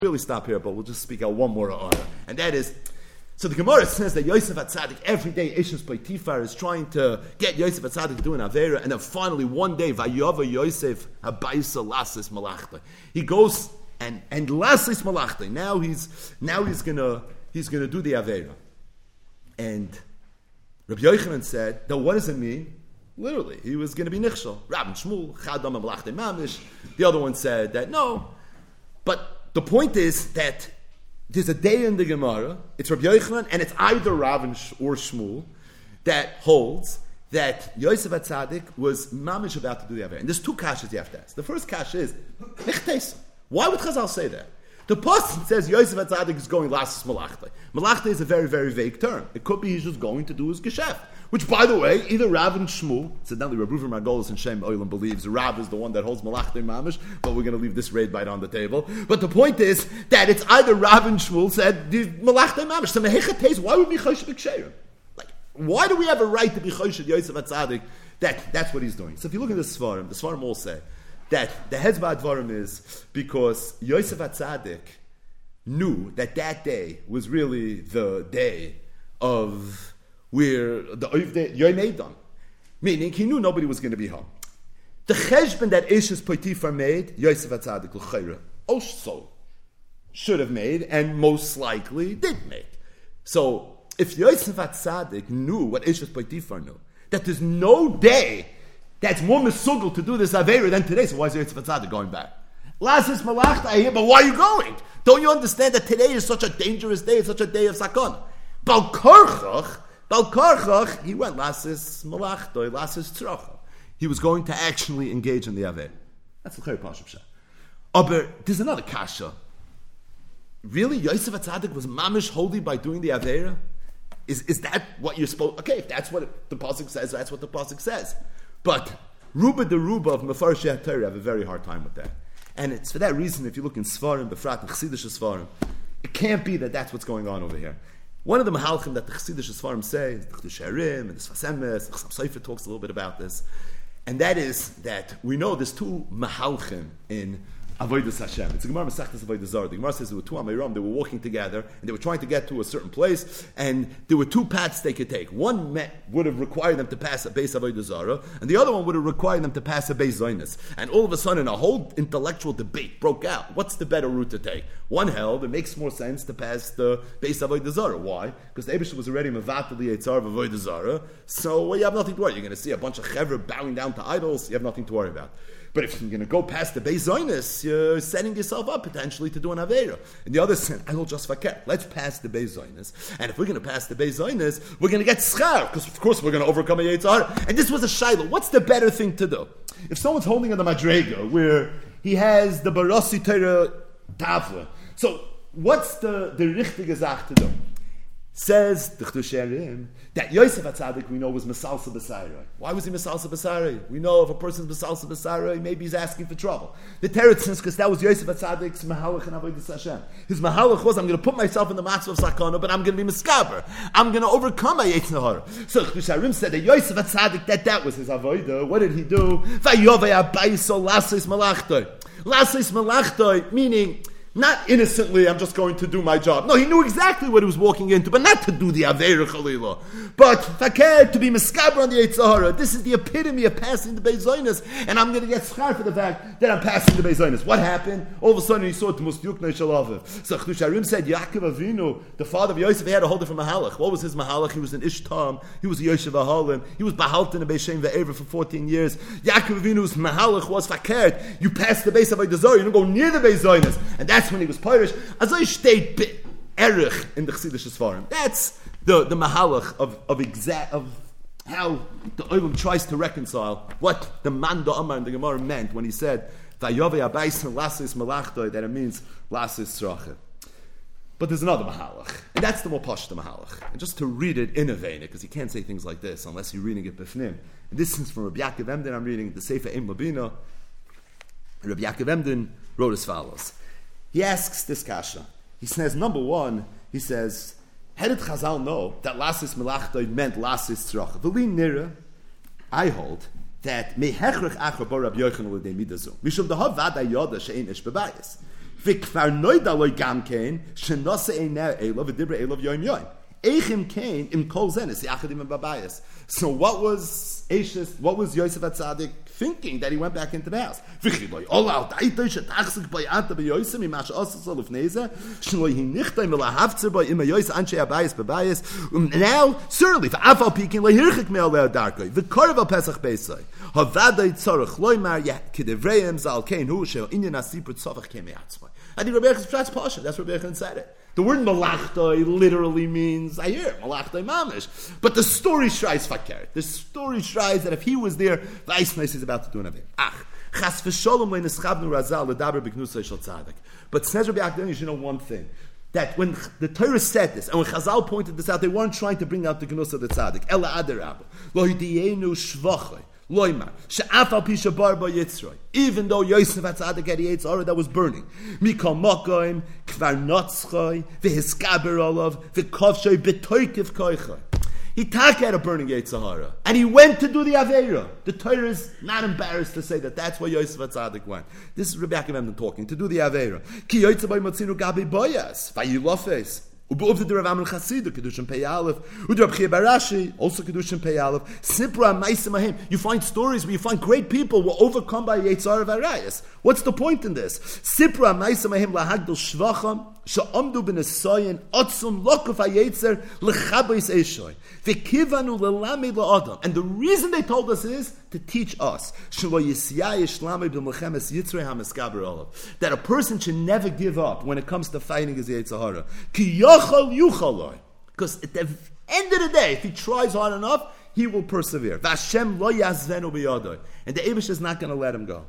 really stop here, but we'll just speak out one more order. And that is, so the Gemara says that Yosef HaTzadik, every day, Ishus Potifar is trying to get Yosef HaTzadik to do an Avera, and then finally one day, Vayova Yosef Habaisa Lasis Malachta. He goes and Lasis Malachta. Now he's gonna do the Avera. And Rabbi Yochanan said, now what does it mean? Literally, he was going to be Nichshel. Rabban Shmuel, Chadam Malachta Mamish. The other one said that no. But the point is that there's a day in the Gemara, it's Rabbi Yochanan, and it's either Rav or Shmuel, that holds that Yosef HaTzadik was mamish about to do the Avera. And there's two kashas you have to ask. The first kasha is, why would Chazal say that? The pasuk says Yosef HaTzadik is going Lasis Malachta. Malachta is a very, very vague term. It could be he's just going to do his geschäft. Which, by the way, either Rav and Shmuel, incidentally, Rabbi Reuven Margolis and Shem Oilam believes Rav is the one that holds Malachta Mamish, but we're going to leave this raid bite on the table. But the point is that it's either Rav and Shmuel said Malachta Mamish. So Mehechates, why would we Choshe B'Ksherim? Like, why do we have a right to be Choshe Yosef HaTzadik? That's what he's doing. So if you look at the Sfarim all say that the Hezbollah Dvarim is because Yosef HaTzadik knew that day was really the day of where the Yom Edom, meaning he knew nobody was going to be home. The cheshbon that Ishus Potifar made, Yosef HaTzadik l'chayra also should have made, and most likely did make. So if Yosef HaTzadik knew what Ishus Potifar knew, that there's no day that's more mesugel to do this Avera than today, so why is Yosef HaTzadik going back? Lasis Malachta, I hear, but why are you going? Don't you understand that today is such a dangerous day, it's such a day of sakon? Bal Karchach, he went Lasis Malachtoi, Lasis Tzrocha. He was going to actually engage in the Avera. That's the Chayr Pashup Shah. But there's another kasha. Really, Yosef HaTzadik was mamish holy by doing the Avera? Is that what you're supposed? Okay, if that's what the pasuk says, that's what the pasuk says. But Ruba de Ruba of Mefarshei HaTorah have a very hard time with that, and it's for that reason. If you look in Sfarim, Befrat and Chassidish Sfarim, it can't be that that's what's going on over here. One of the mahalchim that the Chassidish Sfarim say, the Chiddushei HaRim and the Sfas Emes, the Chassam Sofer talks a little bit about this, and that is that we know there's two mahalchim in Avodas Hashem. It's a Gemara Masechtas Avodas Zarah. The Gemara says there were two Amiram, they were walking together, and they were trying to get to a certain place, and there were two paths they could take. One would have required them to pass a Beis Avodas Zarah, and the other one would have required them to pass a Beis Zaynis. And all of a sudden, a whole intellectual debate broke out. What's the better route to take? One held, it makes more sense to pass the Beis Avodas Zarah. Why? Because the Eibusher was already Mevatel Yitzar of Avodas Zarah, so you have nothing to worry. You're going to see a bunch of chevra bowing down to idols, you have nothing to worry about. But if you're going to go past the Beis Zaynis, you're setting yourself up potentially to do an Avera. And the other said, I will just forget. Let's pass the Beis Zaynis. And if we're going to pass the Beis Zaynis, we're going to get schar, because of course we're going to overcome a Yitzhar. And this was a shayla. What's the better thing to do? If someone's holding on the Madrega, where he has the Barasi Torah Tavla, so what's the richtige Zach to do? Says the Chiddushei HaRim that Yosef HaTzadik we know was Mesalsa B'Sarai. Why was he Mesalsa B'Sarai? We know if a person's Mesalsa B'Sarai, maybe he's asking for trouble. The Teretz is because that was Yosef HaTzadik's Mahalach and Avodas Hashem. His Mahalach was, I'm going to put myself in the matzah of Sakana, but I'm going to be Meskaber. I'm going to overcome my Yetz Nahara. So Chiddushei HaRim said that Yosef HaTzadik, that was his Avodah. What did he do? Vayovei Abayso Lasis Malachtoi. Lasis Malachtoi, meaning not innocently, I'm just going to do my job. No, he knew exactly what he was walking into, but not to do the Avera Chalila. But fakir, to be Meskaber on the Yitzhara. This is the epitome of passing the Beis Zaynis, and I'm going to get schar for the fact that I'm passing the Beis Zaynis. What happened? All of a sudden he saw T'mus Yuknei Shalaviv. So Chiddushei HaRim said, Yaakov Avinu, the father of Yosef, he had a whole different Mahalach. What was his Mahalach? He was an Ishtam, he was a Yosef Ahalim, he was Bahaltin and Beis Shem Ve'ever for 14 years. Yaakov Avinu's Mahalach was fakir. You pass the Beis Avodas Zarah, you don't go near the Beis Zaynis. And that's when he was Pirish. As I state Erich in the Chassidish Sfarim. That's the mahalach of how the Olam tries to reconcile what the Manda Amar and the Gemara meant when he said Vayovei Abayis Lasis Malachtoi, that it means Lasis Tzrocha. But there's another mahalach, and that's the more pashta mahalach. And just to read it in a vein, because you can't say things like this unless you're reading it b'fnim. And this is from Rabbi Yaakov Emden. I'm reading the Sefer Ein Labina. Rabbi Yaakov Emden wrote as follows. He asks this kasha. He says, number one, he says, how did Chazal know that Lasis Melachta meant Lasis Tzrocha? V'li nira, I hold that mehechrech achar bar Rabbi Yochanan l'dei midazu. Mishum dehav vada yoda she'ein ish bebayis. V'kvar noida loy gam kein, shenose einer elov, v'dibra elov yoim yoim. Eichim kein im kol zenes, yachadim and babayas. So what was Yosef HaTzadik thinking that he went back into the house? Now, certainly, I think Rabbi Yechon's Pasha. That's what Rabbi Yechon said it. The word malachtoi literally means, I hear, malachtoi mamish. But the story shries fakert. The story shries that if he was there, Weissness is about to do another. Chas v'sholom le'neschabnu razal l'daber b'gnusay shel tzadik. But Snez Rabbi Akdon, you should know one thing. That when the Torah said this, and when Chazal pointed this out, they weren't trying to bring out the gnus of the tzaddik. Ela adarabah. Lo hidiyenu shvachoi. Loimar, she'afal pisha bar ba Yitzroy. Even though Yosef HaTzadik had the Yitzhara that was burning, mikol mokoim kvar notzchoy v'hiskaber olav v'kovshoy b'toykiv koichoy. He had a burning Yitzhara, and he went to do the Aveira. The Torah is not embarrassed to say that that's why Yosef HaTzadik went. This is Rebbe Akiva talking, to do the Aveira. Ki Yosef HaTzadik gabi boyas vayilofes. Also Kedushin Pei Aleph. Sipra Maisim Ahim. You find stories where you find great people were overcome by Yetzar Varayas. What's the point in this? Sipra Maisim Ahim lahagdol shvacham she'amdu b'nesoyin otzum lokuf hayetzer lechabeis eshoy v'kivanu lelamed la'adam. And the reason they told us is to teach us that a person should never give up when it comes to fighting his Yetzirah. Because at the end of the day, if he tries hard enough, he will persevere. And the Eibush is not going to let him go.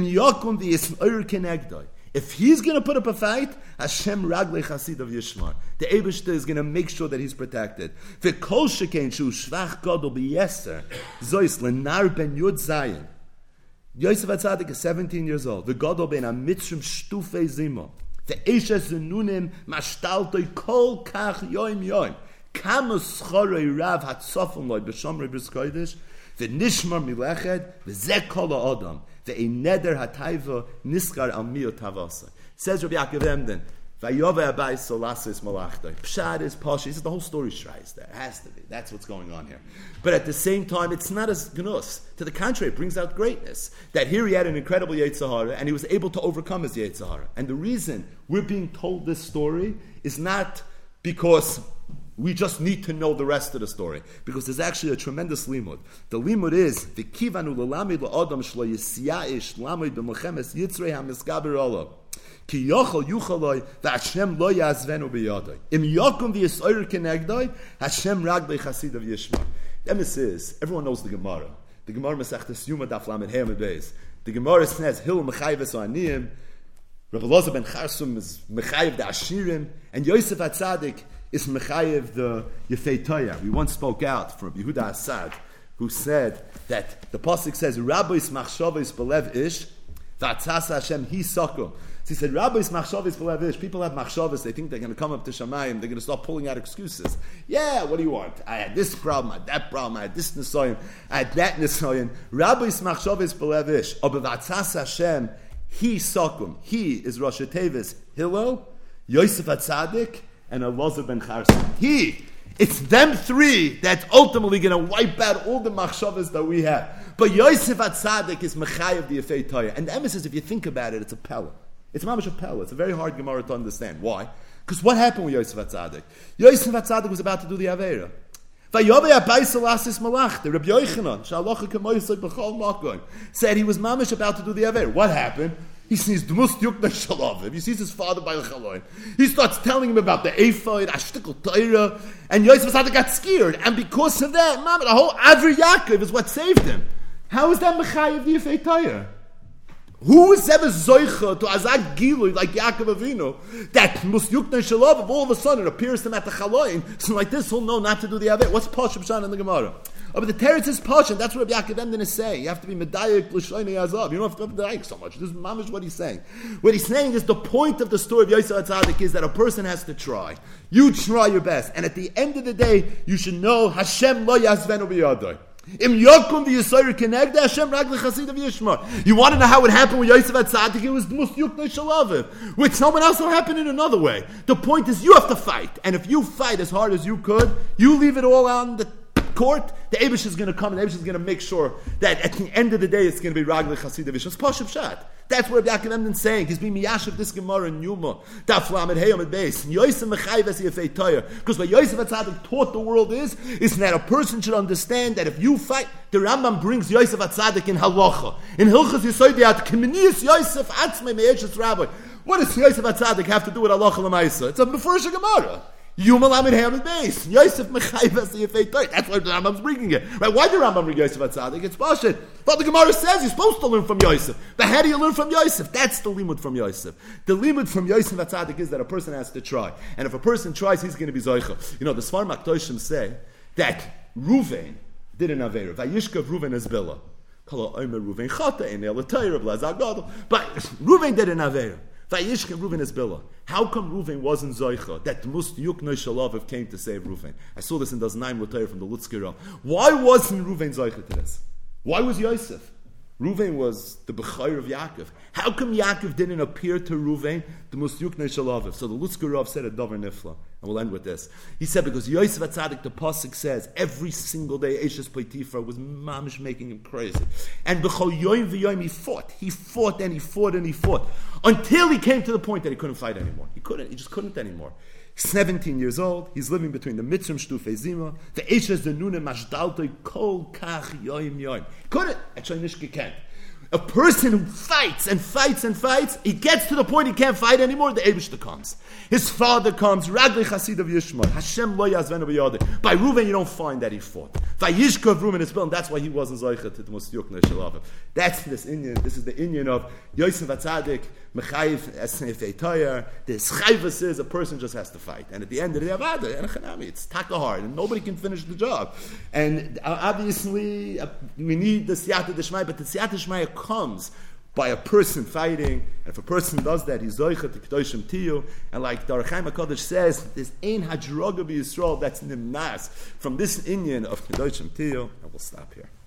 If he's going to put up a fight, Hashem raglei chasid of Yishmar. The Eibishter is going to make sure that he's protected. V'kol shekain shu shvach gadol b'yeser zois lenar ben Yud Zayin. Yosef HaTzadik is 17 years old. V'gadol ben amitzrim shtufei zimo. V'eshes zenunim mashtaltoi kol kach yoim yoim. Kama schorei rav hatzofim loy b'shomrei b'skoidish. V'nishmar mileched v'zeh kol ha'odam. Ve'eneder hatayva niskar al miyot havasa. Says Rabbi Yaakov Emden, Vayove abai solasis malachtoi. Pshad is posh. The whole story shries there. It has to be. That's what's going on here. But at the same time, it's not as gnus. To the contrary, it brings out greatness. That here he had an incredible Yetzirah, and he was able to overcome his Yetzirah. And the reason we're being told this story is not because we just need to know the rest of the story, because there's actually a tremendous limud. The limud is v'kivanu l'lamid la'adam shlo yisya'ish lamid b'mechemes yitzrei ha'miskaber olav ki yochel yuchaloi v'Hashem lo yazvenu b'yadoi im yakum v'yisoyer kenegdoi Hashem raglei chasid of Yishmar. The emes is, everyone knows the Gemara. The Gemara Masechtas Yuma Daf Lamed Hey Amud Beis. The Gemara says Hil Mechayves Aniyim. Rav Elazar ben Charsum is Mechayev the Ashirim, and Yosef HaTzadik is Mechayev the Yefei Toya. We once spoke out from Yehuda Asad, who said that the pasuk says Rabbeis Machshavos Belev Ish V'atzas Hashem Hi Sakum. So he said Rabbeis Machshavos Belev Ish. People have machshavos. They think they're going to come up to Shamayim. They're going to start pulling out excuses. Yeah, what do you want? I had this problem. I had that problem. I had this nisoyim. I had that nisoyim. Rabbeis Machshavos Belev Ish. Aber V'atzas Hashem Hi Sakum. He is Rosh Tevis Hillel, Yosef HaTzadik, and Elazar ben Charson. It's them three that's ultimately going to wipe out all the machshavas that we have. But Yosef HaTzadik is Mechayev the Yefei Toya. And the emphasis, if you think about it, it's a pella. It's mamash a pella. It's a very hard Gemara to understand. Why? Because what happened with Yosef HaTzadik? Yosef HaTzadik was about to do the Aveira. Rabbi Yochanan said he was mamash about to do the Aveira. What happened? He sees the most yukna shalaviv. He sees his father by the chaloin. He starts telling him about the ephod, ashtikul Torah, and Yosef HaTzadik got scared. And because of that, the whole Avri Yaakov is what saved him. How is that Mechayev the Yefei Torah? Who is ever zoicha to azak gilui like Yaakov Avinu that must yukna shalaviv all of a sudden appears to him at the chaloin? So like this, he'll know not to do the Avir. What's Pasha B'shan in the Gemara? Oh, but the teretz is Pasha. That's what Rabbi Yaakov Emden is saying. You have to be medayik l'shoinei azav. You don't have to be medayik so much. This is mamish what he's saying. What he's saying is the point of the story of Yosef HaTzadik is that a person has to try. You try your best, and at the end of the day, you should know Hashem lo yazvenu b'yadoi. Im Yokum v'Yisayir Kenegda Hashem Ragli Chasidav Yishmar. You want to know how it happened with Yosef HaTzadik? It was the most Yuknei Shalaviv. With someone else, it'll happen in another way. The point is, you have to fight. And if you fight as hard as you could, you leave it all on the court, the Eibush is going to come and the Eibush is going to make sure that at the end of the day, it's going to be Ragli Chasidav Yishmar. It's Pashup Shat. That's what Yaakov Emden is saying. He's being miyashiv this Gemara in Yuma. Daf Lamed Hey Amid Beis. Yosef Mechayv Es Yefei Toyer. Because what Yosef HaTzadik taught the world is that a person should understand that if you fight, the Rambam brings Yosef HaTzadik in halacha. In Hilchos Yisoidiyat, K'minius Yosef Atzmei Me'eshes Rabbi. What does Yosef HaTzadik have to do with halacha l'maisa? It's a Mefurish Gemara. Yuma Lamed Hey Amid Beis. Yosef Mechayv Es Yefei Toyer. That's why the Rambam's bringing it. Right? Why did the Rambam bring Yosef HaTzadik? It's Pashut. But the Gemara says you're supposed to learn from Yosef. But how do you learn from Yosef? That's the limud from Yosef. The limud from Yosef HaTzadik is that a person has to try. And if a person tries, he's going to be Zoicha. You know, the Sfar Maktoshim say that Ruvain did an Aveira. Vayishkav Ruvain as Bila. Kala Omer Ruvain Chata in El Tayr of Lazagad. But Ruvain did an Aveira. Vayishkav Ruvain as Bila. How come Ruvain wasn't Zoicha? That the Must Yuknoi Shalaviv came to save Ruvain. I saw this in Das Naim L'Tayr from the Lutzkira. Why wasn't Ruvain Zoicha to this? Why was Yosef? Ruvain was the Bechayr of Yaakov. How come Yaakov didn't appear to Ruvain, the Musyuknei Shalaviv? So the Lutzker said a Dover Nifla. And we'll end with this. He said, because Yosef HaTzadik, the Pasuk says, every single day, Eshes Potiphar was mamish making him crazy. And B'chol Yoim V'Yoim, he fought. He fought and he fought and he fought. Until he came to the point that he couldn't fight anymore. He just couldn't anymore. 17 years old, he's living between the Mitzrim Shtufei Zima, the Eshes the Nune Mashdaltoi Kol Kach Yoim Yoim. Couldn't. Actually, Nishke can't. A person who fights and fights and fights, he gets to the point he can't fight anymore, the Eibishter comes. His father comes, Ragli Chasidav Yishmar, Hashem lo yazvenu b'yodeh. By Reuven, you don't find that he fought. Vayishkov Reuven is built, and that's why he wasn't Zoichet to the Musyuknei Shalaviv. That's this Indian. This is the Indian of Yosef HaTzadik, Mechayiv Esnefei Toyer. The Schayvus is a person just has to fight. And at the end of the day, Avada, and Chanami, it's taka hard, and nobody can finish the job. And obviously, we need the Siyata Deshmai, but the Siyata Deshmai comes by a person fighting, and if a person does that, he's Zoichet to Kedoshim Tiyu, and like the Orach Chaim HaKadosh says, there's Ein Hadroga B'Yisrael that's Nimnas from this Inyan of Kedoshim Tiyu, and we'll stop here.